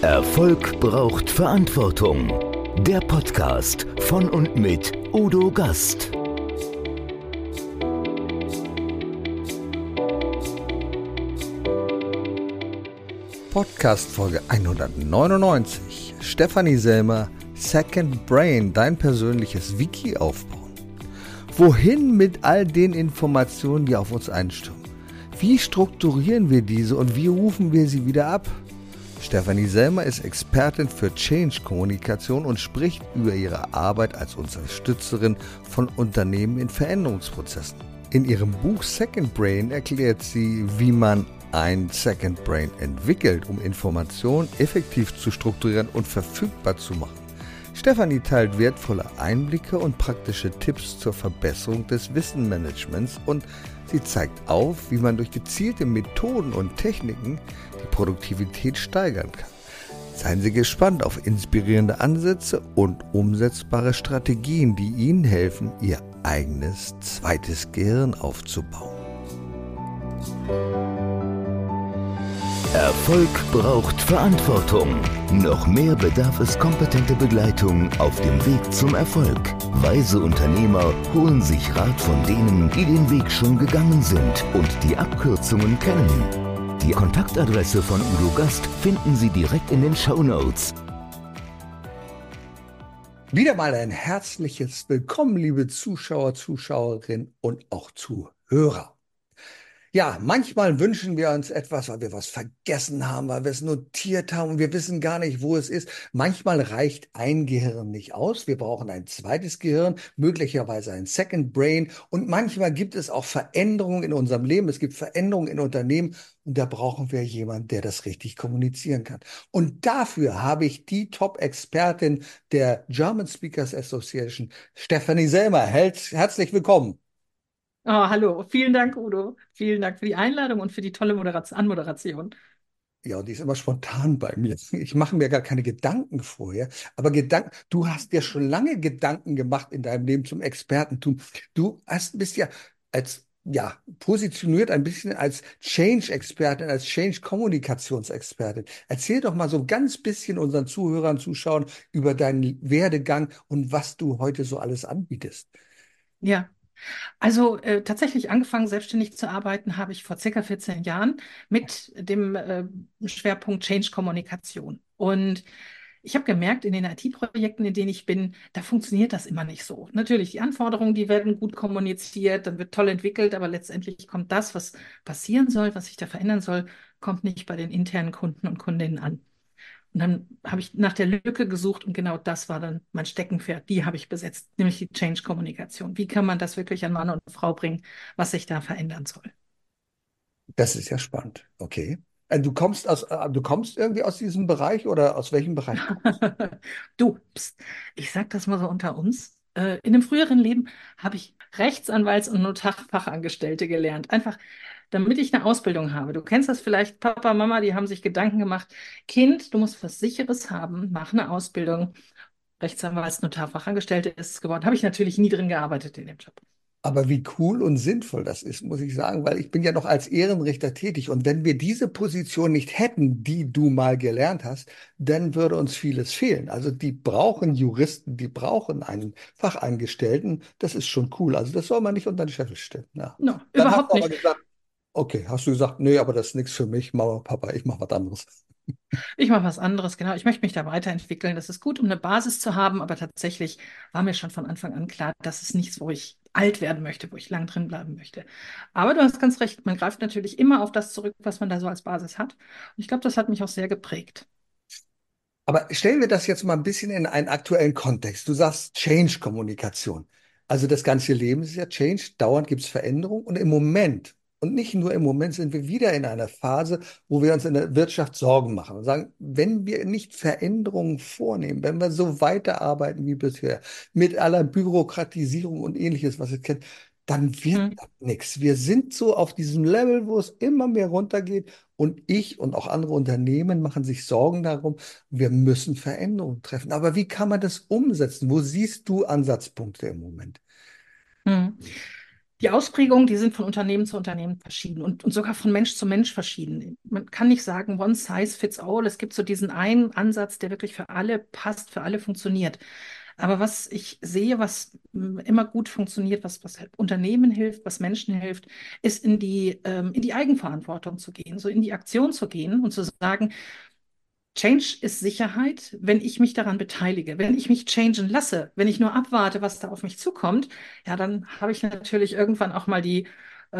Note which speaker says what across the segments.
Speaker 1: Erfolg braucht Verantwortung. Der Podcast von und mit Udo Gast.
Speaker 2: Podcast Folge 199. Stefanie Selmer, Second Brain, dein persönliches Wiki aufbauen. Wohin mit all den Informationen, die auf uns einstürmen? Wie strukturieren wir diese und wie rufen wir sie wieder ab? Stefanie Selmer ist Expertin für Change-Kommunikation und spricht über ihre Arbeit als Unterstützerin von Unternehmen in Veränderungsprozessen. In ihrem Buch Second Brain erklärt sie, wie man ein Second Brain entwickelt, um Informationen effektiv zu strukturieren und verfügbar zu machen. Stefanie teilt wertvolle Einblicke und praktische Tipps zur Verbesserung des Wissenmanagements und sie zeigt auf, wie man durch gezielte Methoden und Techniken die Produktivität steigern kann. Seien Sie gespannt auf inspirierende Ansätze und umsetzbare Strategien, die Ihnen helfen, Ihr eigenes zweites Gehirn aufzubauen.
Speaker 1: Erfolg braucht Verantwortung. Noch mehr bedarf es kompetente Begleitung auf dem Weg zum Erfolg. Weise Unternehmer holen sich Rat von denen, die den Weg schon gegangen sind und die Abkürzungen kennen. Die Kontaktadresse von Udo Gast finden Sie direkt in den Shownotes.
Speaker 2: Wieder mal ein herzliches Willkommen, liebe Zuschauer, Zuschauerinnen und auch Zuhörer. Ja, manchmal wünschen wir uns etwas, weil wir was vergessen haben, weil wir es notiert haben und wir wissen gar nicht, wo es ist. Manchmal reicht ein Gehirn nicht aus. Wir brauchen ein zweites Gehirn, möglicherweise ein Second Brain. Und manchmal gibt es auch Veränderungen in unserem Leben. Es gibt Veränderungen in Unternehmen und da brauchen wir jemanden, der das richtig kommunizieren kann. Und dafür habe ich die Top-Expertin der German Speakers Association, Stefanie Selmer. Herzlich willkommen.
Speaker 3: Oh, hallo, vielen Dank, Udo. Vielen Dank für die Einladung und für die tolle Anmoderation.
Speaker 2: Ja, und die ist immer spontan bei mir. Ich mache mir gar keine Gedanken vorher. Aber du hast ja schon lange Gedanken gemacht in deinem Leben zum Expertentum. Bist ja positioniert ein bisschen als Change-Expertin, als Change-Kommunikationsexpertin. Erzähl doch mal so ein ganz bisschen unseren Zuhörern, Zuschauern über deinen Werdegang und was du heute so alles anbietest.
Speaker 3: Ja, also tatsächlich angefangen, selbstständig zu arbeiten, habe ich vor circa 14 Jahren mit dem Schwerpunkt Change-Kommunikation. Und ich habe gemerkt, in den IT-Projekten, in denen ich bin, da funktioniert das immer nicht so. Natürlich, die Anforderungen, die werden gut kommuniziert, dann wird toll entwickelt, aber letztendlich kommt das, was passieren soll, was sich da verändern soll, kommt nicht bei den internen Kunden und Kundinnen an. Und dann habe ich nach der Lücke gesucht und genau das war dann mein Steckenpferd. Die habe ich besetzt, nämlich die Change-Kommunikation. Wie kann man das wirklich an Mann und Frau bringen, was sich da verändern soll?
Speaker 2: Das ist ja spannend. Okay. Du kommst irgendwie aus diesem Bereich oder aus welchem Bereich kommst
Speaker 3: Du, pst, ich sage das mal so unter uns. In einem früheren Leben habe ich Rechtsanwalts- und Notarfachangestellte gelernt. Einfach, damit ich eine Ausbildung habe. Du kennst das vielleicht, Papa, Mama, die haben sich Gedanken gemacht. Kind, du musst was Sicheres haben, mach eine Ausbildung. Rechtsanwalts-, Notarfachangestellte ist es geworden. Habe ich natürlich nie drin gearbeitet in dem Job.
Speaker 2: Aber wie cool und sinnvoll das ist, muss ich sagen, weil ich bin ja noch als Ehrenrichter tätig. Und wenn wir diese Position nicht hätten, die du mal gelernt hast, dann würde uns vieles fehlen. Also die brauchen Juristen, die brauchen einen Fachangestellten. Das ist schon cool. Also das soll man nicht unter den Scheffel stellen. Ja.
Speaker 3: No,
Speaker 2: Dann hast
Speaker 3: überhaupt
Speaker 2: du aber
Speaker 3: nicht.
Speaker 2: gesagt, okay, hast du gesagt, nee, aber das ist nichts für mich, Mama, Papa, ich mache was anderes.
Speaker 3: Ich mache was anderes, genau. Ich möchte mich da weiterentwickeln. Das ist gut, um eine Basis zu haben, aber tatsächlich war mir schon von Anfang an klar, das ist nichts, wo ich alt werden möchte, wo ich lang drin bleiben möchte. Aber du hast ganz recht, man greift natürlich immer auf das zurück, was man da so als Basis hat. Und ich glaube, das hat mich auch sehr geprägt.
Speaker 2: Aber stellen wir das jetzt mal ein bisschen in einen aktuellen Kontext. Du sagst Change-Kommunikation. Also das ganze Leben ist ja Change, dauernd gibt es Veränderung und im Moment, und nicht nur im Moment, sind wir wieder in einer Phase, wo wir uns in der Wirtschaft Sorgen machen und sagen, wenn wir nicht Veränderungen vornehmen, wenn wir so weiterarbeiten wie bisher, mit aller Bürokratisierung und ähnliches, was ihr kennt, dann wird
Speaker 3: Hm.
Speaker 2: das nichts. Wir sind so auf diesem Level, wo es immer mehr runtergeht und ich und auch andere Unternehmen machen sich Sorgen darum, wir müssen Veränderungen treffen. Aber wie kann man das umsetzen? Wo siehst du Ansatzpunkte im Moment?
Speaker 3: Hm. Die Ausprägungen, die sind von Unternehmen zu Unternehmen verschieden und sogar von Mensch zu Mensch verschieden. Man kann nicht sagen, one size fits all. Es gibt so diesen einen Ansatz, der wirklich für alle passt, für alle funktioniert. Aber was ich sehe, was immer gut funktioniert, was halt Unternehmen hilft, was Menschen hilft, ist in die Eigenverantwortung zu gehen, so in die Aktion zu gehen und zu sagen, Change ist Sicherheit, wenn ich mich daran beteilige. Wenn ich mich changen lasse, wenn ich nur abwarte, was da auf mich zukommt, ja, dann habe ich natürlich irgendwann auch mal die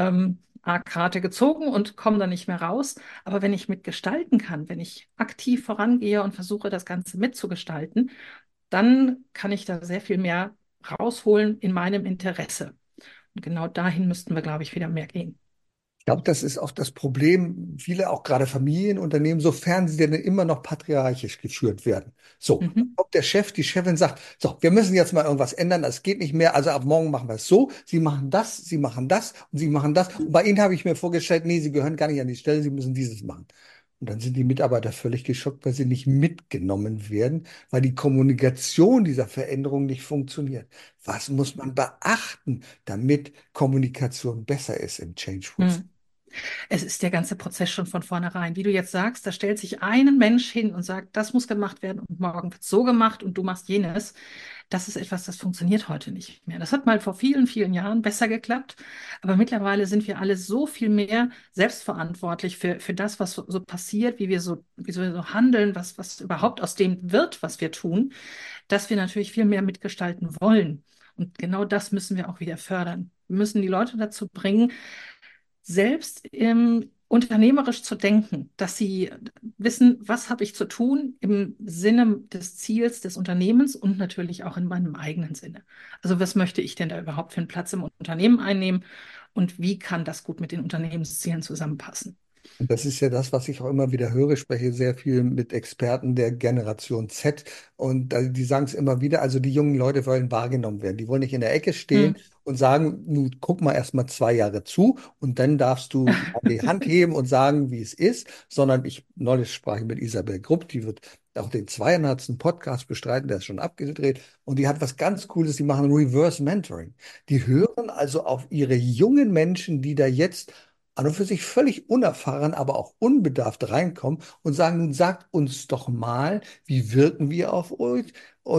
Speaker 3: A-Karte gezogen und komme dann nicht mehr raus. Aber wenn ich mitgestalten kann, wenn ich aktiv vorangehe und versuche, das Ganze mitzugestalten, dann kann ich da sehr viel mehr rausholen in meinem Interesse. Und genau dahin müssten wir, glaube ich, wieder mehr gehen.
Speaker 2: Ich glaube, das ist oft das Problem, viele auch gerade Familienunternehmen, sofern sie denn immer noch patriarchisch geführt werden. So,
Speaker 3: Mhm.
Speaker 2: ob der Chef, die Chefin sagt, so, wir müssen jetzt mal irgendwas ändern, das geht nicht mehr, also ab morgen machen wir es so, Sie machen das und Sie machen das. Und bei Ihnen habe ich mir vorgestellt, nee, Sie gehören gar nicht an die Stelle, Sie müssen dieses machen. Und dann sind die Mitarbeiter völlig geschockt, weil sie nicht mitgenommen werden, weil die Kommunikation dieser Veränderung nicht funktioniert. Was muss man beachten, damit Kommunikation besser ist im Change-Prozess?
Speaker 3: Mhm. Es ist der ganze Prozess schon von vornherein. Wie du jetzt sagst, da stellt sich ein Mensch hin und sagt, das muss gemacht werden und morgen wird so gemacht und du machst jenes. Das ist etwas, das funktioniert heute nicht mehr. Das hat mal vor vielen, vielen Jahren besser geklappt, aber mittlerweile sind wir alle so viel mehr selbstverantwortlich für das, was so passiert, wie wir so handeln, was überhaupt aus dem wird, was wir tun, dass wir natürlich viel mehr mitgestalten wollen. Und genau das müssen wir auch wieder fördern. Wir müssen die Leute dazu bringen, selbst unternehmerisch zu denken, dass sie wissen, was habe ich zu tun im Sinne des Ziels des Unternehmens und natürlich auch in meinem eigenen Sinne. Also was möchte ich denn da überhaupt für einen Platz im Unternehmen einnehmen und wie kann das gut mit den Unternehmenszielen zusammenpassen?
Speaker 2: Und das ist ja das, was ich auch immer wieder höre. Ich spreche sehr viel mit Experten der Generation Z und die sagen es immer wieder. Also die jungen Leute wollen wahrgenommen werden. Die wollen nicht in der Ecke
Speaker 3: Hm.
Speaker 2: stehen und sagen, nun guck mal erst mal 2 Jahre zu und dann darfst du die Hand heben und sagen, wie es ist. Sondern neulich sprach ich mit Isabel Grupp, die wird auch den 200. Podcast bestreiten, der ist schon abgedreht. Und die hat was ganz Cooles, die machen Reverse Mentoring. Die hören also auf ihre jungen Menschen, die da jetzt an und für sich völlig unerfahren, aber auch unbedarft reinkommen und sagen, nun sagt uns doch mal, wie wirken wir auf euch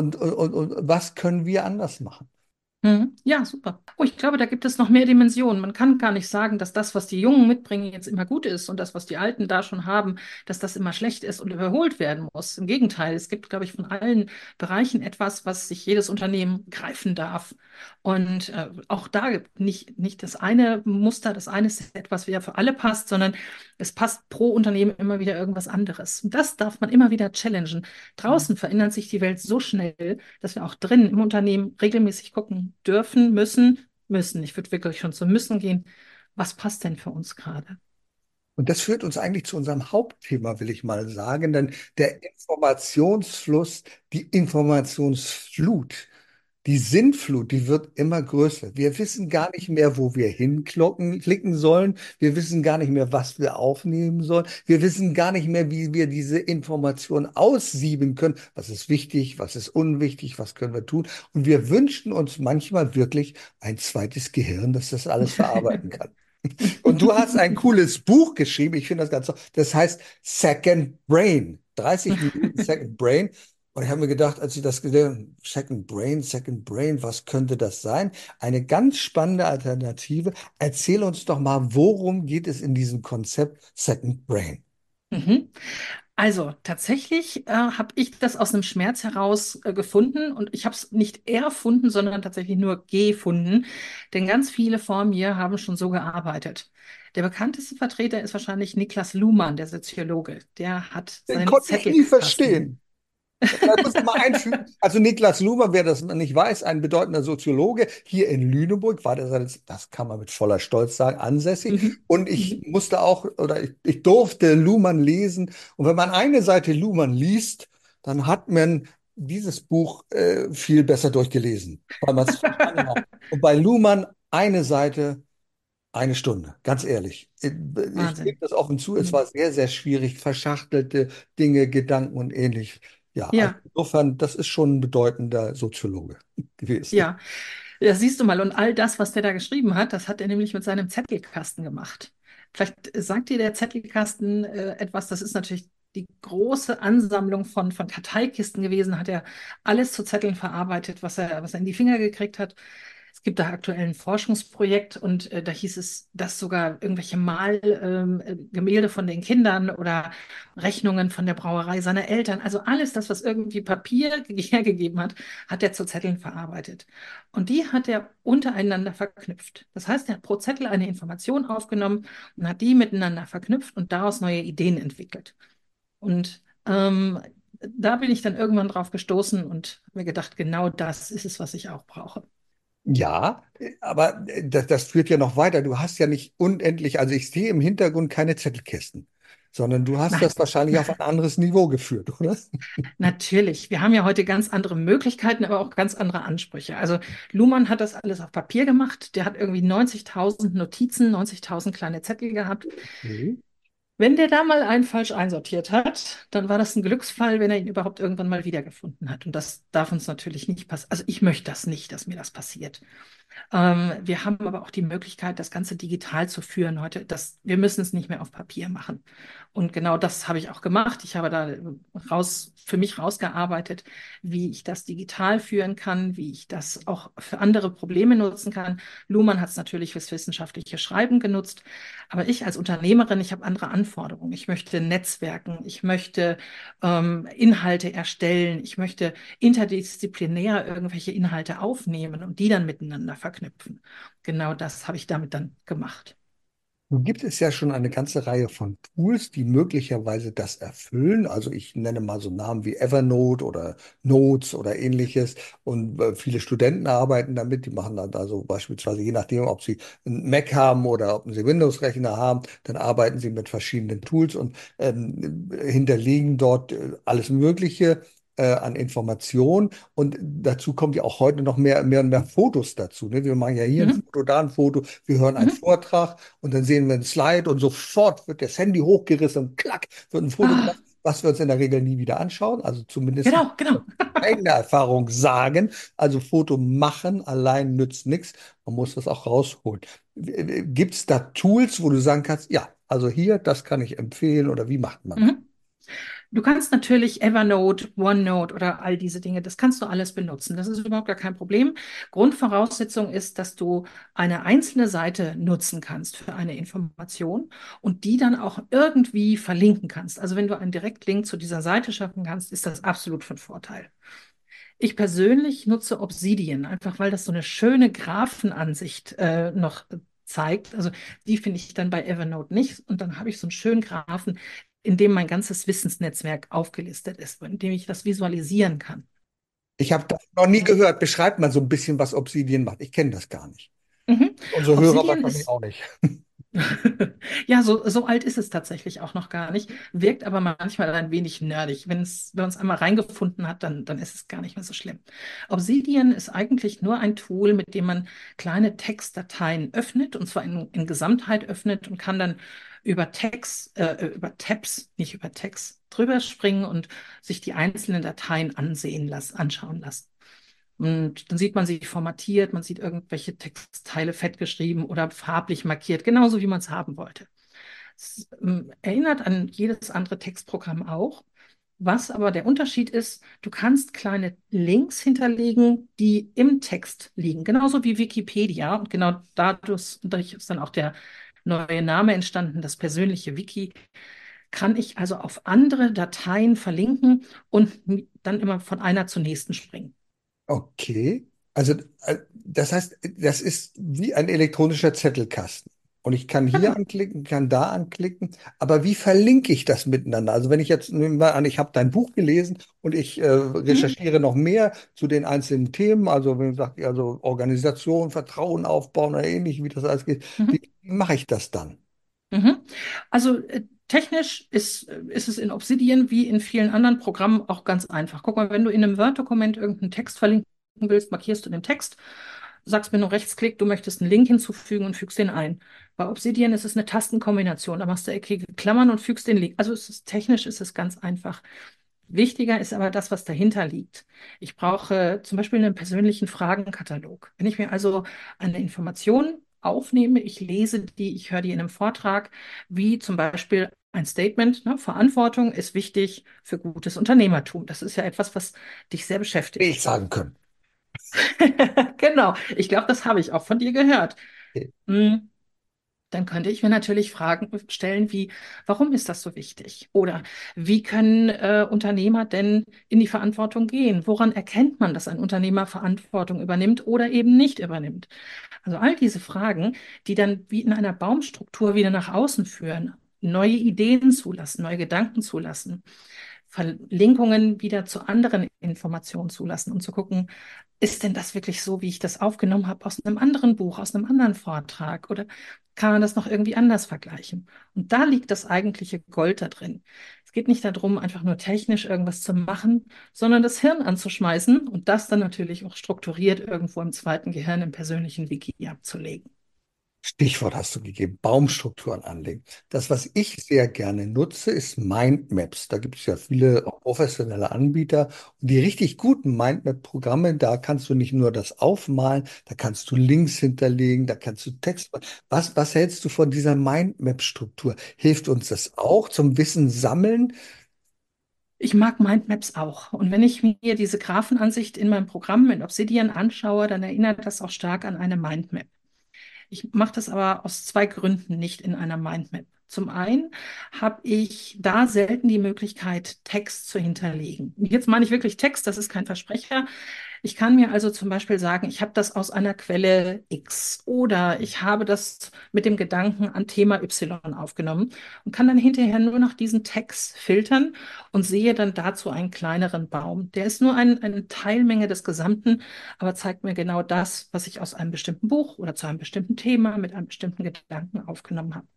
Speaker 2: und was können wir anders machen?
Speaker 3: Mhm. Ja, super. Oh, ich glaube, da gibt es noch mehr Dimensionen. Man kann gar nicht sagen, dass das, was die Jungen mitbringen, jetzt immer gut ist und das, was die Alten da schon haben, dass das immer schlecht ist und überholt werden muss. Im Gegenteil, es gibt, glaube ich, von allen Bereichen etwas, was sich jedes Unternehmen greifen darf. Und auch da gibt nicht das eine Muster, das eine Set, was wieder für alle passt, sondern es passt pro Unternehmen immer wieder irgendwas anderes. Und das darf man immer wieder challengen. Draußen verändert sich die Welt so schnell, dass wir auch drin im Unternehmen regelmäßig gucken dürfen, müssen. Ich würde wirklich schon zu müssen gehen. Was passt denn für uns gerade?
Speaker 2: Und das führt uns eigentlich zu unserem Hauptthema, will ich mal sagen, denn der Informationsfluss, die Informationsflut. Die Sinnflut, die wird immer größer. Wir wissen gar nicht mehr, wo wir klicken sollen. Wir wissen gar nicht mehr, was wir aufnehmen sollen. Wir wissen gar nicht mehr, wie wir diese Information aussieben können. Was ist wichtig, was ist unwichtig, was können wir tun? Und wir wünschen uns manchmal wirklich ein zweites Gehirn, das das alles verarbeiten kann. Und du hast ein cooles Buch geschrieben. Ich finde das ganz toll. Das heißt Second Brain. 30 Minuten Second Brain. Und ich habe mir gedacht, als ich das gelesen habe, Second Brain, was könnte das sein? Eine ganz spannende Alternative. Erzähl uns doch mal, worum geht es in diesem Konzept Second Brain?
Speaker 3: Mhm. Also tatsächlich habe ich das aus einem Schmerz heraus gefunden und ich habe es nicht erfunden, sondern tatsächlich nur gefunden, denn ganz viele vor mir haben schon so gearbeitet. Der bekannteste Vertreter ist wahrscheinlich Niklas Luhmann, der Soziologe. Der hat
Speaker 2: Den
Speaker 3: seinen
Speaker 2: konnte ich nie
Speaker 3: Zettelkasten.
Speaker 2: verstehen. Da muss ich mal einfügen. Also Niklas Luhmann, wer das nicht weiß, ein bedeutender Soziologe hier in Lüneburg, war das kann man mit voller Stolz sagen, ansässig.
Speaker 3: Mhm.
Speaker 2: Und ich
Speaker 3: Mhm.
Speaker 2: musste auch, ich durfte Luhmann lesen. Und wenn man eine Seite Luhmann liest, dann hat man dieses Buch viel besser durchgelesen, weil man es verstanden hat. Und bei Luhmann eine Seite, eine Stunde, ganz ehrlich. Ich gebe
Speaker 3: Wahnsinn.
Speaker 2: das offen zu, es
Speaker 3: Mhm.
Speaker 2: war sehr, sehr schwierig, verschachtelte Dinge, Gedanken und ähnlich. Ja, also
Speaker 3: Ja,
Speaker 2: insofern, das ist schon ein bedeutender Soziologe gewesen.
Speaker 3: ja. Ja, siehst du mal, und all das, was der da geschrieben hat, das hat er nämlich mit seinem Zettelkasten gemacht. Vielleicht sagt dir der Zettelkasten etwas, das ist natürlich die große Ansammlung von Karteikisten gewesen, hat er alles zu Zetteln verarbeitet, was er in die Finger gekriegt hat. Es gibt da aktuell ein Forschungsprojekt und da hieß es, dass sogar irgendwelche Gemälde von den Kindern oder Rechnungen von der Brauerei seiner Eltern, also alles das, was irgendwie Papier hergegeben hat, hat er zu Zetteln verarbeitet. Und die hat er untereinander verknüpft. Das heißt, er hat pro Zettel eine Information aufgenommen und hat die miteinander verknüpft und daraus neue Ideen entwickelt. Und da bin ich dann irgendwann drauf gestoßen und habe mir gedacht, genau das ist es, was ich auch brauche.
Speaker 2: Ja, aber das führt ja noch weiter. Du hast ja nicht unendlich, also ich sehe im Hintergrund keine Zettelkästen, sondern du hast
Speaker 3: Nein,
Speaker 2: das wahrscheinlich auf ein anderes Niveau geführt, oder?
Speaker 3: natürlich. Wir haben ja heute ganz andere Möglichkeiten, aber auch ganz andere Ansprüche. Also Luhmann hat das alles auf Papier gemacht. Der hat irgendwie 90.000 Notizen, 90.000 kleine Zettel gehabt.
Speaker 2: Mhm.
Speaker 3: Wenn der da mal einen falsch einsortiert hat, dann war das ein Glücksfall, wenn er ihn überhaupt irgendwann mal wiedergefunden hat. Und das darf uns natürlich nicht passieren. Also ich möchte das nicht, dass mir das passiert. Wir haben aber auch die Möglichkeit, das Ganze digital zu führen heute. Wir müssen es nicht mehr auf Papier machen. Und genau das habe ich auch gemacht. Ich habe da für mich rausgearbeitet, wie ich das digital führen kann, wie ich das auch für andere Probleme nutzen kann. Luhmann hat es natürlich fürs wissenschaftliche Schreiben genutzt. Aber ich als Unternehmerin, ich habe andere Anforderungen. Ich möchte netzwerken, ich möchte Inhalte erstellen, ich möchte interdisziplinär irgendwelche Inhalte aufnehmen und die dann miteinander verknüpfen. Genau das habe ich damit dann gemacht.
Speaker 2: Nun gibt es ja schon eine ganze Reihe von Tools, die möglicherweise das erfüllen. Also ich nenne mal so Namen wie Evernote oder Notes oder ähnliches. Und viele Studenten arbeiten damit. Die machen dann also beispielsweise, je nachdem, ob sie einen Mac haben oder ob sie Windows-Rechner haben, dann arbeiten sie mit verschiedenen Tools und hinterlegen dort alles Mögliche an Informationen. Und dazu kommt ja auch heute noch mehr und mehr Fotos dazu. Ne? Wir machen ja hier ein
Speaker 3: Mhm.
Speaker 2: Foto, da ein Foto, wir hören einen
Speaker 3: Mhm.
Speaker 2: Vortrag. Und dann sehen wir einen Slide und sofort wird das Handy hochgerissen und klack, wird ein Foto
Speaker 3: Ah,
Speaker 2: gemacht, was wir uns in der Regel nie wieder anschauen. Also zumindest
Speaker 3: genau, genau.
Speaker 2: eigene Erfahrung sagen. Also Foto machen allein nützt nichts. Man muss das auch rausholen. Gibt es da Tools, wo du sagen kannst, ja, also hier, das kann ich empfehlen oder wie macht man das?
Speaker 3: Mhm. Du kannst natürlich Evernote, OneNote oder all diese Dinge, das kannst du alles benutzen. Das ist überhaupt gar kein Problem. Grundvoraussetzung ist, dass du eine einzelne Seite nutzen kannst für eine Information und die dann auch irgendwie verlinken kannst. Also wenn du einen Direktlink zu dieser Seite schaffen kannst, ist das absolut von Vorteil. Ich persönlich nutze Obsidian, einfach weil das so eine schöne Graphenansicht noch zeigt. Also die finde ich dann bei Evernote nicht. Und dann habe ich so einen schönen Graphen, in dem mein ganzes Wissensnetzwerk aufgelistet ist, in dem ich das visualisieren kann.
Speaker 2: Ich habe das noch nie gehört. Beschreibt mal so ein bisschen, was Obsidian macht. Ich kenne das gar nicht.
Speaker 3: Mhm.
Speaker 2: Unsere Hörer
Speaker 3: Obsidian
Speaker 2: wahrscheinlich
Speaker 3: ist
Speaker 2: auch nicht.
Speaker 3: Ja, so alt ist es tatsächlich auch noch gar nicht, wirkt aber manchmal ein wenig nerdig. Wenn man es einmal reingefunden hat, dann ist es gar nicht mehr so schlimm. Obsidian ist eigentlich nur ein Tool, mit dem man kleine Textdateien öffnet, und zwar in Gesamtheit öffnet und kann dann über Tabs, nicht über Text, drüber springen und sich die einzelnen Dateien anschauen lassen. Und dann sieht man sie formatiert, man sieht irgendwelche Textteile fett geschrieben oder farblich markiert, genauso wie man es haben wollte. Es erinnert an jedes andere Textprogramm auch. Was aber der Unterschied ist, du kannst kleine Links hinterlegen, die im Text liegen, genauso wie Wikipedia. Und genau dadurch ist dann auch der neue Name entstanden, das persönliche Wiki. Kann ich also auf andere Dateien verlinken und dann immer von einer zur nächsten springen.
Speaker 2: Okay. Also, das heißt, das ist wie ein elektronischer Zettelkasten. Und ich kann hier
Speaker 3: Genau.
Speaker 2: anklicken, kann da anklicken. Aber wie verlinke ich das miteinander? Also, wenn ich jetzt, nehmen wir mal an, ich habe dein Buch gelesen und ich
Speaker 3: Mhm.
Speaker 2: recherchiere noch mehr zu den einzelnen Themen, also, wenn man sagt, also Organisation, Vertrauen aufbauen oder ähnlich, wie das alles geht,
Speaker 3: Mhm.
Speaker 2: wie mache ich das dann?
Speaker 3: Mhm. Also technisch ist es in Obsidian wie in vielen anderen Programmen auch ganz einfach. Guck mal, wenn du in einem Word-Dokument irgendeinen Text verlinken willst, markierst du den Text, sagst mir nur Rechtsklick, du möchtest einen Link hinzufügen und fügst den ein. Bei Obsidian ist es eine Tastenkombination. Da machst du eckige Klammern und fügst den Link. Also technisch ist es ganz einfach. Wichtiger ist aber das, was dahinter liegt. Ich brauche zum Beispiel einen persönlichen Fragenkatalog. Wenn ich mir also eine Information aufnehme, ich lese die, ich höre die in einem Vortrag, wie zum Beispiel ein Statement, ne, Verantwortung ist wichtig für gutes Unternehmertum. Das ist ja etwas, was dich sehr
Speaker 2: Ich
Speaker 3: beschäftigt.
Speaker 2: sagen können.
Speaker 3: Genau, ich glaube, das habe ich auch von dir gehört.
Speaker 2: Okay.
Speaker 3: Hm. Dann könnte ich mir natürlich Fragen stellen wie, warum ist das so wichtig? Oder wie können Unternehmer denn in die Verantwortung gehen? Woran erkennt man, dass ein Unternehmer Verantwortung übernimmt oder eben nicht übernimmt? Also all diese Fragen, die dann wie in einer Baumstruktur wieder nach außen führen, neue Ideen zulassen, neue Gedanken zulassen, Verlinkungen wieder zu anderen Informationen zulassen und zu gucken, ist denn das wirklich so, wie ich das aufgenommen habe aus einem anderen Buch, aus einem anderen Vortrag? Oder kann man das noch irgendwie anders vergleichen? Und da liegt das eigentliche Gold da drin. Es geht nicht darum, einfach nur technisch irgendwas zu machen, sondern das Hirn anzuschmeißen und das dann natürlich auch strukturiert irgendwo im zweiten Gehirn im persönlichen Wiki abzulegen.
Speaker 2: Stichwort hast du gegeben, Baumstrukturen anlegen. Das, was ich sehr gerne nutze, ist Mindmaps. Da gibt es ja viele auch professionelle Anbieter. Und die richtig guten Mindmap-Programme, da kannst du nicht nur das aufmalen, da kannst du Links hinterlegen, da kannst du Text. Was hältst du von dieser Mindmap-Struktur? Hilft uns das auch zum Wissen sammeln?
Speaker 3: Ich mag Mindmaps auch. Und wenn ich mir diese Graphenansicht in meinem Programm in Obsidian anschaue, dann erinnert das auch stark an eine Mindmap. Ich mache das aber aus zwei Gründen nicht in einer Mindmap. Zum einen habe ich da selten die Möglichkeit, Text zu hinterlegen. Jetzt meine ich wirklich Text, das ist kein Versprecher. Ich kann mir also zum Beispiel sagen, ich habe das aus einer Quelle X oder ich habe das mit dem Gedanken an Thema Y aufgenommen und kann dann hinterher nur noch diesen Text filtern und sehe dann dazu einen kleineren Baum. Der ist nur eine Teilmenge des Gesamten, aber zeigt mir genau das, was ich aus einem bestimmten Buch oder zu einem bestimmten Thema mit einem bestimmten Gedanken aufgenommen habe.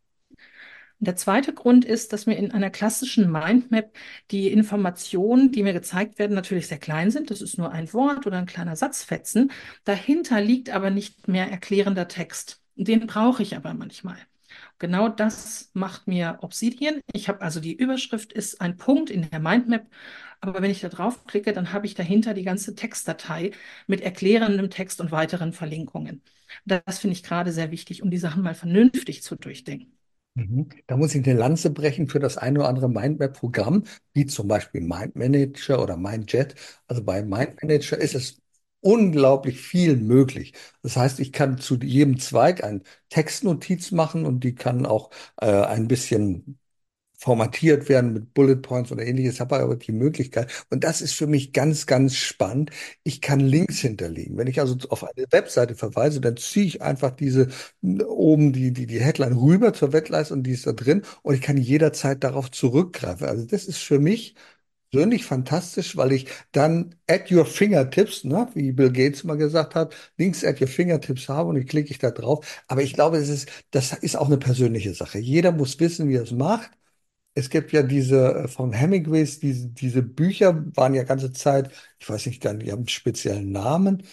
Speaker 3: Und der zweite Grund ist, dass mir in einer klassischen Mindmap die Informationen, die mir gezeigt werden, natürlich sehr klein sind. Das ist nur ein Wort oder ein kleiner Satzfetzen. Dahinter liegt aber nicht mehr erklärender Text. Den brauche ich aber manchmal. Genau das macht mir Obsidian. Ich habe also die Überschrift ist ein Punkt in der Mindmap, aber wenn ich da draufklicke, dann habe ich dahinter die ganze Textdatei mit erklärendem Text und weiteren Verlinkungen. Das finde ich gerade sehr wichtig, um die Sachen mal vernünftig zu durchdenken.
Speaker 2: Mhm. Da muss ich eine Lanze brechen für das eine oder andere Mindmap-Programm, wie zum Beispiel MindManager oder MindJet. Also bei MindManager ist es unglaublich viel möglich. Das heißt, ich kann zu jedem Zweig eine Textnotiz machen und die kann auch ein bisschen formatiert werden mit Bullet Points oder ähnliches, habe aber die Möglichkeit. Und das ist für mich ganz, ganz spannend. Ich kann Links hinterlegen. Wenn ich also auf eine Webseite verweise, dann ziehe ich einfach diese oben die Headline rüber zur Webleiste und die ist da drin und ich kann jederzeit darauf zurückgreifen. Also das ist für mich persönlich fantastisch, weil ich dann at your fingertips, ne, wie Bill Gates mal gesagt hat, Links at your fingertips habe und ich klicke ich da drauf. Aber ich glaube, das ist auch eine persönliche Sache. Jeder muss wissen, wie er es macht. Es gibt ja diese von Hemingways, diese Bücher waren ja ganze Zeit, ich weiß nicht, die haben einen speziellen Namen,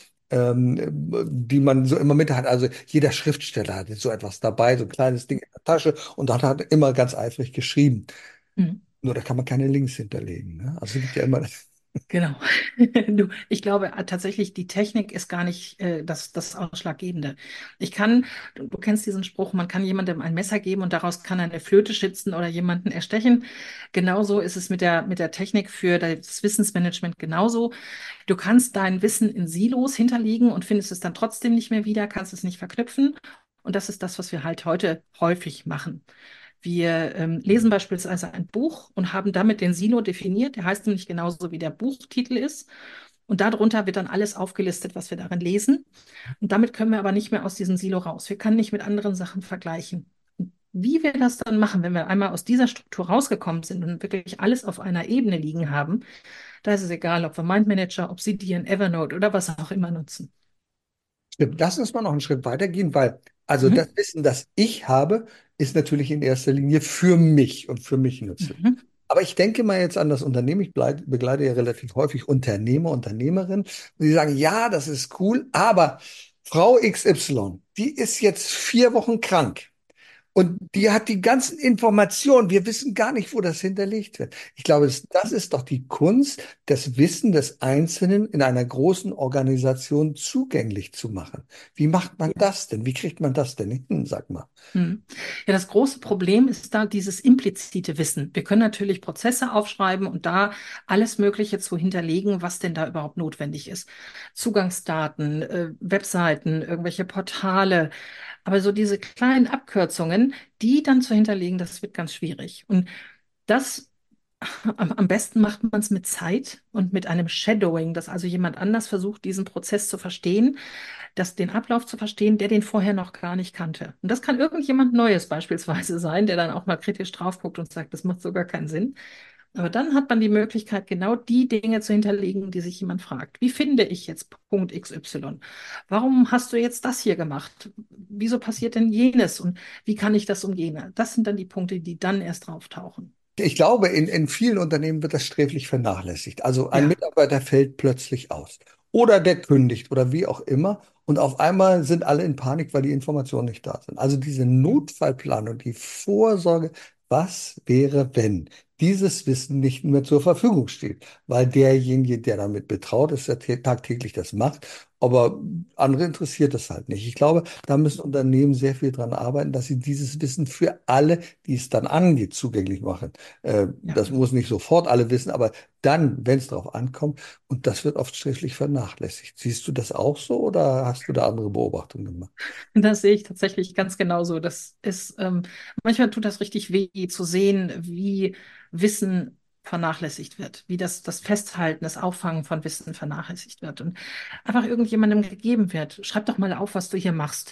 Speaker 2: die man so immer mit hat. Also jeder Schriftsteller hatte so etwas dabei, so ein kleines Ding in der Tasche und hat immer ganz eifrig geschrieben.
Speaker 3: Mhm.
Speaker 2: Nur da kann man keine Links hinterlegen. Ne? Also es gibt ja immer.
Speaker 3: Genau. Du, ich glaube tatsächlich, die Technik ist gar nicht das Ausschlaggebende. Du kennst diesen Spruch, man kann jemandem ein Messer geben und daraus kann er eine Flöte schnitzen oder jemanden erstechen. Genauso ist es mit der Technik für das Wissensmanagement genauso. Du kannst dein Wissen in Silos hinterlegen und findest es dann trotzdem nicht mehr wieder, kannst es nicht verknüpfen. Und das ist das, was wir halt heute häufig machen. Wir lesen beispielsweise ein Buch und haben damit den Silo definiert. Der heißt nämlich genauso, wie der Buchtitel ist. Und darunter wird dann alles aufgelistet, was wir darin lesen. Und damit können wir aber nicht mehr aus diesem Silo raus. Wir können nicht mit anderen Sachen vergleichen. Und wie wir das dann machen, wenn wir einmal aus dieser Struktur rausgekommen sind und wirklich alles auf einer Ebene liegen haben, da ist es egal, ob wir MindManager, Obsidian, Evernote oder was auch immer nutzen.
Speaker 2: Stimmt, lass uns mal noch einen Schritt weitergehen, weil also das
Speaker 3: Mhm.
Speaker 2: Wissen, das ich habe, ist natürlich in erster Linie für mich und für mich nützlich.
Speaker 3: Mhm.
Speaker 2: Aber ich denke mal jetzt an das Unternehmen. Begleite ja relativ häufig Unternehmer, Unternehmerinnen. Und die sagen, ja, das ist cool, aber Frau XY, die ist jetzt 4 Wochen krank. Und die hat die ganzen Informationen. Wir wissen gar nicht, wo das hinterlegt wird. Ich glaube, das ist doch die Kunst, das Wissen des Einzelnen in einer großen Organisation zugänglich zu machen. Wie macht man das denn? Wie kriegt man das denn hin? Sag mal.
Speaker 3: Hm. Ja, das große Problem ist da dieses implizite Wissen. Wir können natürlich Prozesse aufschreiben und da alles Mögliche zu hinterlegen, was denn da überhaupt notwendig ist. Zugangsdaten, Webseiten, irgendwelche Portale. Aber so diese kleinen Abkürzungen, die dann zu hinterlegen, das wird ganz schwierig. Und das am besten macht man es mit Zeit und mit einem Shadowing, dass also jemand anders versucht, diesen Prozess zu verstehen, den Ablauf zu verstehen, der den vorher noch gar nicht kannte. Und das kann irgendjemand Neues beispielsweise sein, der dann auch mal kritisch drauf guckt und sagt, das macht sogar keinen Sinn. Aber dann hat man die Möglichkeit, genau die Dinge zu hinterlegen, die sich jemand fragt. Wie finde ich jetzt Punkt XY? Warum hast du jetzt das hier gemacht? Wieso passiert denn jenes? Und wie kann ich das umgehen? Das sind dann die Punkte, die dann erst auftauchen.
Speaker 2: Ich glaube, in vielen Unternehmen wird das sträflich vernachlässigt. Also ein
Speaker 3: Ja.
Speaker 2: Mitarbeiter fällt plötzlich aus oder der kündigt oder wie auch immer. Und auf einmal sind alle in Panik, weil die Informationen nicht da sind. Also diese Notfallplanung, die Vorsorge, was wäre, wenn dieses Wissen nicht mehr zur Verfügung steht? Weil derjenige, der damit betraut ist, der tagtäglich das macht, aber andere interessiert das halt nicht. Ich glaube, da müssen Unternehmen sehr viel dran arbeiten, dass sie dieses Wissen für alle, die es dann angeht, zugänglich machen.
Speaker 3: Ja.
Speaker 2: Das muss nicht sofort alle wissen, aber dann, wenn es darauf ankommt, und das wird oft schriftlich vernachlässigt. Siehst du das auch so oder hast du da andere Beobachtungen gemacht?
Speaker 3: Das sehe ich tatsächlich ganz genauso. Manchmal tut das richtig weh zu sehen, wie Wissen vernachlässigt wird, wie das Festhalten, das Auffangen von Wissen vernachlässigt wird und einfach irgendjemandem gegeben wird. Schreib doch mal auf, was du hier machst.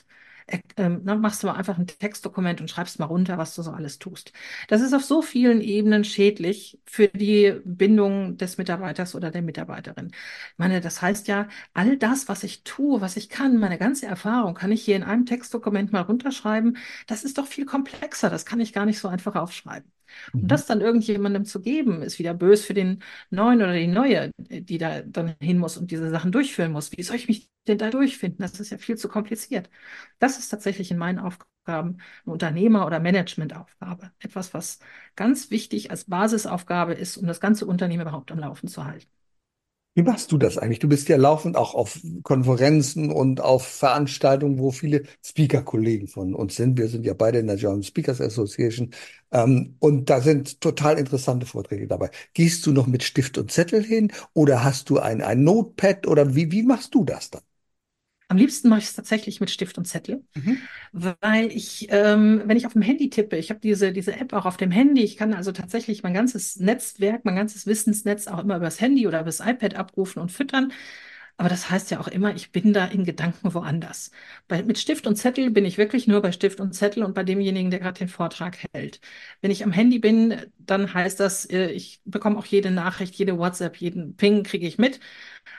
Speaker 3: Machst du mal einfach ein Textdokument und schreibst mal runter, was du so alles tust. Das ist auf so vielen Ebenen schädlich für die Bindung des Mitarbeiters oder der Mitarbeiterin. Ich meine, das heißt ja, all das, was ich tue, was ich kann, meine ganze Erfahrung, kann ich hier in einem Textdokument mal runterschreiben. Das ist doch viel komplexer. Das kann ich gar nicht so einfach aufschreiben. Und
Speaker 2: Mhm.
Speaker 3: das dann irgendjemandem zu geben, ist wieder bös für den Neuen oder die Neue, die da dann hin muss und diese Sachen durchführen muss. Wie soll ich mich denn da durchfinden? Das ist ja viel zu kompliziert. Das ist tatsächlich in meinen Aufgaben eine Unternehmer- oder Managementaufgabe. Etwas, was ganz wichtig als Basisaufgabe ist, um das ganze Unternehmen überhaupt am Laufen zu halten.
Speaker 2: Wie machst du das eigentlich? Du bist ja laufend auch auf Konferenzen und auf Veranstaltungen, wo viele Speaker-Kollegen von uns sind. Wir sind ja beide in der German Speakers Association. Und da sind total interessante Vorträge dabei. Gehst du noch mit Stift und Zettel hin oder hast du ein Notepad oder wie machst du das dann?
Speaker 3: Am liebsten mache ich es tatsächlich mit Stift und Zettel,
Speaker 2: Mhm.
Speaker 3: weil wenn ich auf dem Handy tippe, ich habe diese App auch auf dem Handy, ich kann also tatsächlich mein ganzes Netzwerk, mein ganzes Wissensnetz auch immer übers Handy oder übers iPad abrufen und füttern. Aber das heißt ja auch immer, ich bin da in Gedanken woanders. Mit Stift und Zettel bin ich wirklich nur bei Stift und Zettel und bei demjenigen, der gerade den Vortrag hält. Wenn ich am Handy bin, dann heißt das, ich bekomme auch jede Nachricht, jede WhatsApp, jeden Ping kriege ich mit.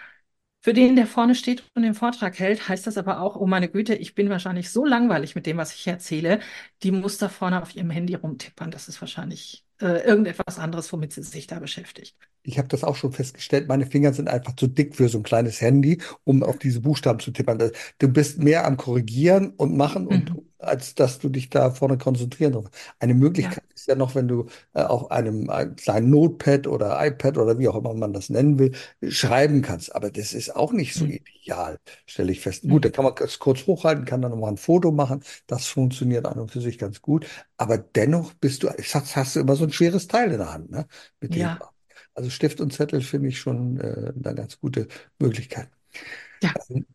Speaker 3: Für den, der vorne steht und den Vortrag hält, heißt das aber auch, oh meine Güte, ich bin wahrscheinlich so langweilig mit dem, was ich hier erzähle. Die muss da vorne auf ihrem Handy rumtippern. Das ist wahrscheinlich irgendetwas anderes, womit sie sich da beschäftigt.
Speaker 2: Ich habe das auch schon festgestellt. Meine Finger sind einfach zu dick für so ein kleines Handy, um auf diese Buchstaben zu tippern. Du bist mehr am Korrigieren und Machen und
Speaker 3: Mhm.
Speaker 2: als dass du dich da vorne konzentrieren darfst. Eine
Speaker 3: Ja.
Speaker 2: Möglichkeit ist ja noch, wenn du auf einem kleinen Notepad oder iPad oder wie auch immer man das nennen will, schreiben kannst. Aber das ist auch nicht so
Speaker 3: Mhm.
Speaker 2: ideal, stelle ich fest. Gut, da
Speaker 3: Nee.
Speaker 2: kann man es kurz hochhalten, kann dann nochmal ein Foto machen. Das funktioniert an und für sich ganz gut. Aber dennoch hast du immer so ein schweres Teil in der Hand, ne? Mit dem.
Speaker 3: Ja.
Speaker 2: Also Stift und Zettel finde ich schon eine ganz gute Möglichkeit.
Speaker 3: Ja.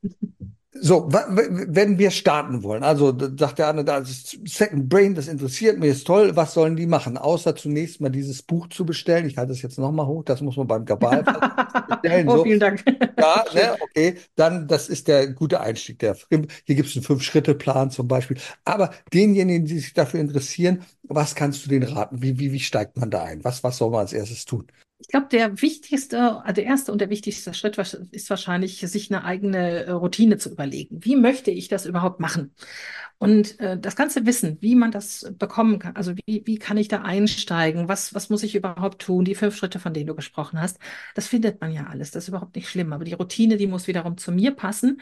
Speaker 2: So, wenn wir starten wollen, also sagt der andere, das ist Second Brain, das interessiert mich, ist toll, was sollen die machen? Außer zunächst mal dieses Buch zu bestellen. Ich halte es jetzt nochmal hoch, das muss man beim Kabal bestellen.
Speaker 3: Oh,
Speaker 2: So,
Speaker 3: vielen Dank.
Speaker 2: ja,
Speaker 3: Schön.
Speaker 2: ne, okay, dann, das ist der gute Einstieg. Hier gibt es einen Fünf-Schritte-Plan zum Beispiel. Aber denjenigen, die sich dafür interessieren, was kannst du denen raten? Wie steigt man da ein? Was soll man als erstes tun?
Speaker 3: Ich glaube, der wichtigste, der erste und der wichtigste Schritt ist wahrscheinlich, sich eine eigene Routine zu überlegen. Wie möchte ich das überhaupt machen? Und das ganze Wissen, wie man das bekommen kann, also wie kann ich da einsteigen? Was muss ich überhaupt tun? Die 5 Schritte, von denen du gesprochen hast, das findet man ja alles. Das ist überhaupt nicht schlimm. Aber die Routine, die muss wiederum zu mir passen.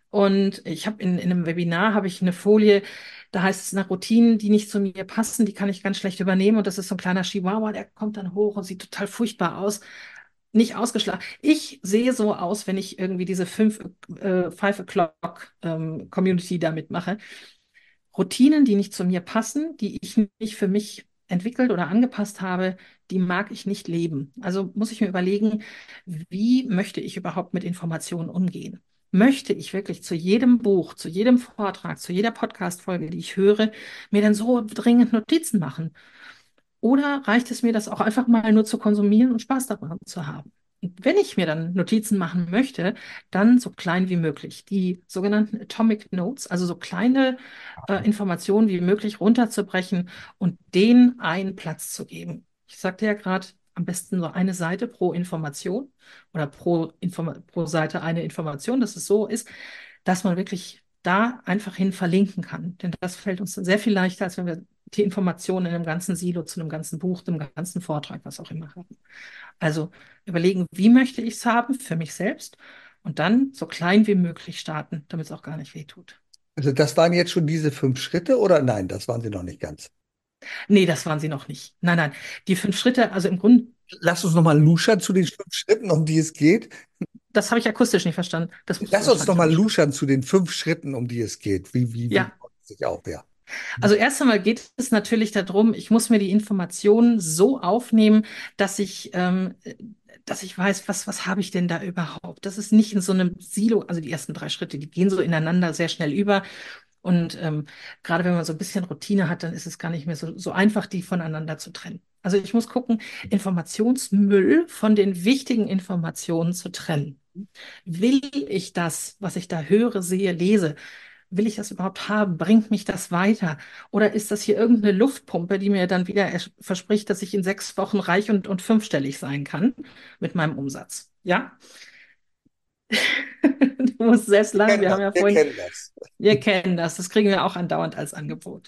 Speaker 3: Und ich habe in einem Webinar habe ich eine Folie, da heißt es nach Routinen, die nicht zu mir passen, die kann ich ganz schlecht übernehmen. Und das ist so ein kleiner Chihuahua, der kommt dann hoch und sieht total furchtbar aus. Nicht ausgeschlafen. Ich sehe so aus, wenn ich irgendwie diese 5 O'Clock Community da mitmache. Routinen, die nicht zu mir passen, die ich nicht für mich entwickelt oder angepasst habe, die mag ich nicht leben. Also muss ich mir überlegen, wie möchte ich überhaupt mit Informationen umgehen? Möchte ich wirklich zu jedem Buch, zu jedem Vortrag, zu jeder Podcast-Folge, die ich höre, mir dann so dringend Notizen machen? Oder reicht es mir, das auch einfach mal nur zu konsumieren und Spaß daran zu haben? Und wenn ich mir dann Notizen machen möchte, dann so klein wie möglich. Die sogenannten Atomic Notes, also so kleine Informationen wie möglich runterzubrechen und denen einen Platz zu geben. Ich sagte ja gerade, am besten nur eine Seite pro Information oder pro Seite eine Information, dass es so ist, dass man wirklich da einfach hin verlinken kann. Denn das fällt uns dann sehr viel leichter, als wenn wir die Informationen in einem ganzen Silo zu einem ganzen Buch, einem ganzen Vortrag, was auch immer haben. Also überlegen, wie möchte ich es haben für mich selbst und dann so klein wie möglich starten, damit es auch gar nicht wehtut.
Speaker 2: Also das waren jetzt schon diese 5 Schritte oder nein, das waren sie noch nicht ganz.
Speaker 3: Nee, das waren sie noch nicht. Nein, nein. Die 5 Schritte, also im Grunde,
Speaker 2: Lass uns nochmal luschern zu den 5 Schritten, um die es geht.
Speaker 3: das habe ich akustisch nicht verstanden. Das musst du
Speaker 2: Lass uns
Speaker 3: wahrscheinlich
Speaker 2: nochmal
Speaker 3: nochmal.
Speaker 2: luschern zu den 5 Schritten, um die es geht. Wie
Speaker 3: Ja,
Speaker 2: baut es sich auf, ja.
Speaker 3: also erst einmal geht es natürlich darum, ich muss mir die Informationen so aufnehmen, dass ich weiß, was habe ich denn da überhaupt? Das ist nicht in so einem Silo, also die ersten 3 Schritte, die gehen so ineinander sehr schnell über. Und gerade wenn man so ein bisschen Routine hat, dann ist es gar nicht mehr so einfach, die voneinander zu trennen. Also ich muss gucken, Informationsmüll von den wichtigen Informationen zu trennen. Will ich das, was ich da höre, sehe, lese? Will ich das überhaupt haben? Bringt mich das weiter? Oder ist das hier irgendeine Luftpumpe, die mir dann wieder verspricht, dass ich in 6 Wochen reich und fünfstellig sein kann mit meinem Umsatz? Ja, du musst selbst
Speaker 2: Wir
Speaker 3: lachen.
Speaker 2: kennen
Speaker 3: Wir
Speaker 2: das,
Speaker 3: haben ja
Speaker 2: wir
Speaker 3: vorhin,
Speaker 2: kennen das.
Speaker 3: wir kennen das. Das kriegen wir auch andauernd als Angebot.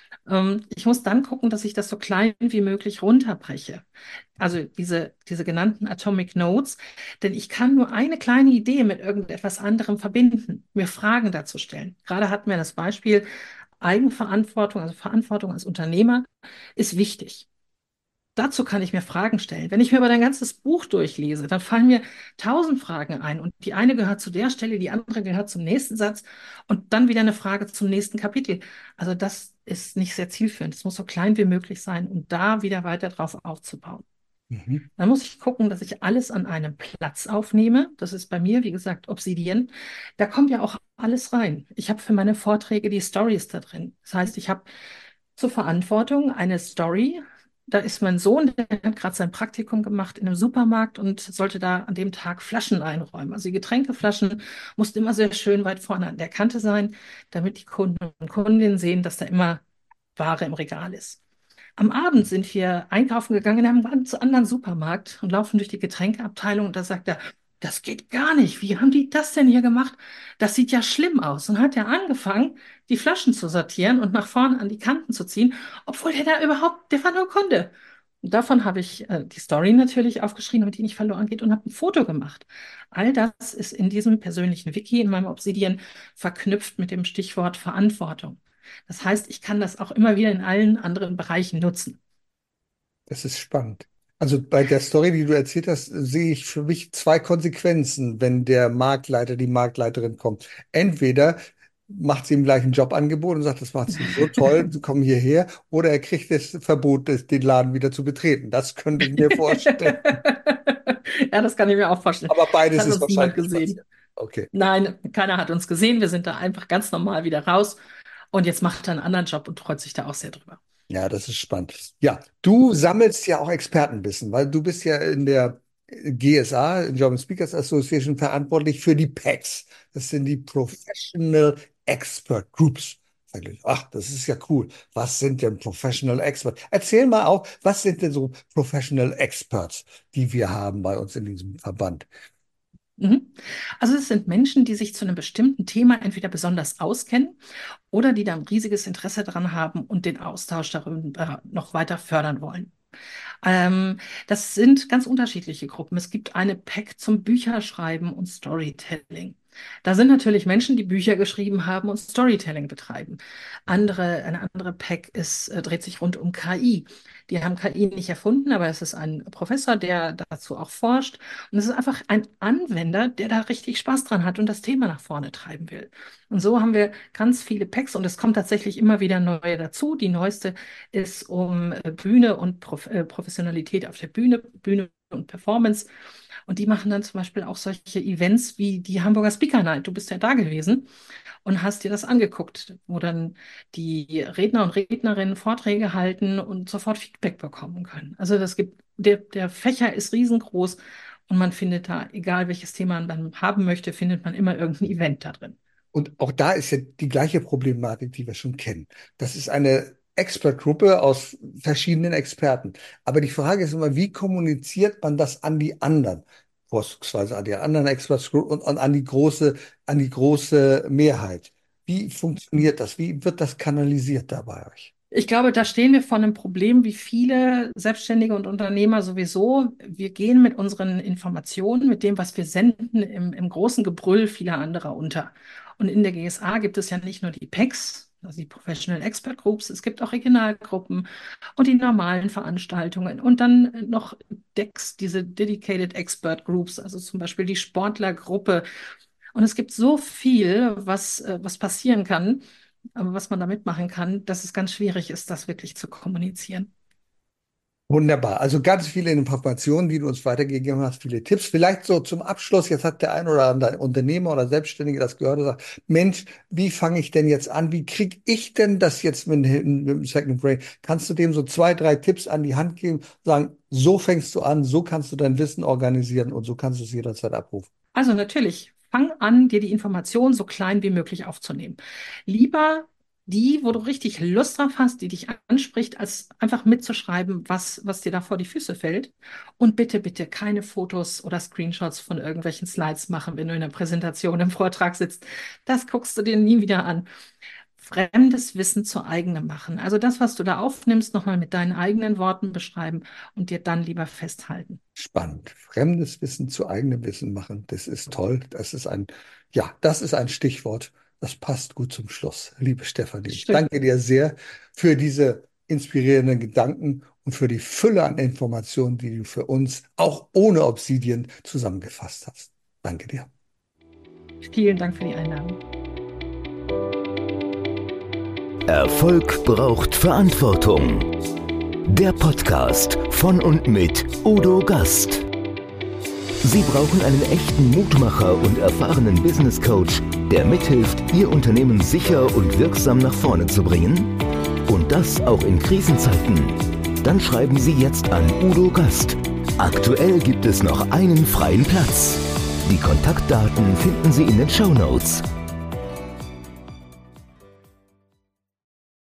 Speaker 3: Ich muss dann gucken, dass ich das so klein wie möglich runterbreche. Also diese genannten Atomic Notes, denn ich kann nur eine kleine Idee mit irgendetwas anderem verbinden, mir Fragen dazu stellen. Gerade hatten wir das Beispiel Eigenverantwortung, also Verantwortung als Unternehmer ist wichtig. Dazu kann ich mir Fragen stellen. Wenn ich mir aber dein ganzes Buch durchlese, dann fallen mir 1000 Fragen ein und die eine gehört zu der Stelle, die andere gehört zum nächsten Satz und dann wieder eine Frage zum nächsten Kapitel. Also das ist nicht sehr zielführend. Es muss so klein wie möglich sein, um da wieder weiter drauf aufzubauen.
Speaker 2: Mhm.
Speaker 3: Dann muss ich gucken, dass ich alles an einem Platz aufnehme. Das ist bei mir, wie gesagt, Obsidian. Da kommt ja auch alles rein. Ich habe für meine Vorträge die Stories da drin. Das heißt, ich habe zur Verantwortung eine Story. Da ist mein Sohn, der hat gerade sein Praktikum gemacht in einem Supermarkt und sollte da an dem Tag Flaschen einräumen. Also die Getränkeflaschen mussten immer sehr schön weit vorne an der Kante sein, damit die Kunden und Kundinnen sehen, dass da immer Ware im Regal ist. Am Abend sind wir einkaufen gegangen in einem ganz anderen Supermarkt und laufen durch die Getränkeabteilung und da sagt er, das geht gar nicht. Wie haben die das denn hier gemacht? Das sieht ja schlimm aus. Und hat er angefangen, die Flaschen zu sortieren und nach vorne an die Kanten zu ziehen, obwohl er da überhaupt, der war nur Kunde. Und davon habe ich die Story natürlich aufgeschrieben, damit die nicht verloren geht und habe ein Foto gemacht. All das ist in diesem persönlichen Wiki, in meinem Obsidian, verknüpft mit dem Stichwort Verantwortung. Das heißt, ich kann das auch immer wieder in allen anderen Bereichen nutzen.
Speaker 2: Das ist spannend. Also bei der Story, die du erzählt hast, sehe ich für mich 2 Konsequenzen, wenn der Marktleiter, die Marktleiterin kommt. Entweder macht sie ihm gleich ein Jobangebot und sagt, das macht sie so toll, Sie kommen hierher, oder er kriegt das Verbot, den Laden wieder zu betreten. Das könnte ich mir vorstellen.
Speaker 3: Ja, das kann ich mir auch vorstellen.
Speaker 2: Aber
Speaker 3: Es
Speaker 2: beides
Speaker 3: hat
Speaker 2: ist
Speaker 3: uns niemand
Speaker 2: wahrscheinlich nicht
Speaker 3: gesehen.
Speaker 2: passiert. Okay.
Speaker 3: Nein, keiner hat uns gesehen. Wir sind da einfach ganz normal wieder raus. Und jetzt macht er einen anderen Job und freut sich da auch sehr drüber.
Speaker 2: Ja, das ist spannend. Ja, du sammelst ja auch Expertenwissen, weil du bist ja in der GSA, German Speakers Association, verantwortlich für die PACs. Das sind die Professional Expert Groups. Sag ich, ach, das ist ja cool. Was sind denn Professional Experts? Erzähl mal auch, was sind denn so Professional Experts, die wir haben bei uns in diesem Verband?
Speaker 3: Mhm. Also es sind Menschen, die sich zu einem bestimmten Thema entweder besonders auskennen oder die da ein riesiges Interesse daran haben und den Austausch darüber noch weiter fördern wollen. Das sind ganz unterschiedliche Gruppen. Es gibt eine PAC zum Bücherschreiben und Storytelling. Da sind natürlich Menschen, die Bücher geschrieben haben und Storytelling betreiben. Eine andere Pack dreht sich rund um KI. Die haben KI nicht erfunden, aber es ist ein Professor, der dazu auch forscht. Und es ist einfach ein Anwender, der da richtig Spaß dran hat und das Thema nach vorne treiben will. Und so haben wir ganz viele Packs und es kommt tatsächlich immer wieder neue dazu. Die neueste ist um Bühne und Professionalität auf der Bühne und Performance. Und die machen dann zum Beispiel auch solche Events wie die Hamburger Speaker Night. Du bist ja da gewesen und hast dir das angeguckt, wo dann die Redner und Rednerinnen Vorträge halten und sofort Feedback bekommen können. Also der Fächer ist riesengroß und man findet da, egal welches Thema man haben möchte, findet man immer irgendein Event da drin.
Speaker 2: Und auch da ist ja die gleiche Problematik, die wir schon kennen. Das ist eine Expertgruppe aus verschiedenen Experten. Aber die Frage ist immer, wie kommuniziert man das an die anderen? Vorzugsweise an die anderen Expertgruppen und an die große Mehrheit. Wie funktioniert das? Wie wird das kanalisiert da bei euch?
Speaker 3: Ich glaube, da stehen wir vor einem Problem, wie viele Selbstständige und Unternehmer sowieso. Wir gehen mit unseren Informationen, mit dem, was wir senden, im großen Gebrüll vieler anderer unter. Und in der GSA gibt es ja nicht nur die PECs, also die Professional Expert Groups, es gibt auch Regionalgruppen und die normalen Veranstaltungen und dann noch DEX, diese Dedicated Expert Groups, also zum Beispiel die Sportlergruppe. Und es gibt so viel, was passieren kann, was man da mitmachen kann, dass es ganz schwierig ist, das wirklich zu kommunizieren.
Speaker 2: Wunderbar. Also ganz viele Informationen, die du uns weitergegeben hast, viele Tipps. Vielleicht so zum Abschluss. Jetzt hat der ein oder andere Unternehmer oder Selbstständige das gehört und sagt, Mensch, wie fange ich denn jetzt an? Wie kriege ich denn das jetzt mit dem Second Brain? Kannst du dem so 2, 3 Tipps an die Hand geben, sagen, so fängst du an, so kannst du dein Wissen organisieren und so kannst du es jederzeit abrufen?
Speaker 3: Also natürlich, fang an, dir die Informationen so klein wie möglich aufzunehmen. Lieber die, wo du richtig Lust drauf hast, die dich anspricht, als einfach mitzuschreiben, was dir da vor die Füße fällt. Und bitte, bitte keine Fotos oder Screenshots von irgendwelchen Slides machen, wenn du in der Präsentation im Vortrag sitzt. Das guckst du dir nie wieder an. Fremdes Wissen zu eigenem machen. Also das, was du da aufnimmst, nochmal mit deinen eigenen Worten beschreiben und dir dann lieber festhalten.
Speaker 2: Spannend. Fremdes Wissen zu eigenem Wissen machen. Das ist toll. Das ist ein Stichwort. Das passt gut zum Schluss. Liebe Stefanie, ich
Speaker 3: Schön.
Speaker 2: danke dir sehr für diese inspirierenden Gedanken und für die Fülle an Informationen, die du für uns auch ohne Obsidien zusammengefasst hast. Danke dir.
Speaker 3: Vielen Dank für die Einladung.
Speaker 1: Erfolg braucht Verantwortung. Der Podcast von und mit Udo Gast. Sie brauchen einen echten Mutmacher und erfahrenen Business Coach, der mithilft, Ihr Unternehmen sicher und wirksam nach vorne zu bringen? Und das auch in Krisenzeiten? Dann schreiben Sie jetzt an Udo Gast. Aktuell gibt es noch einen freien Platz. Die Kontaktdaten finden Sie in den Shownotes.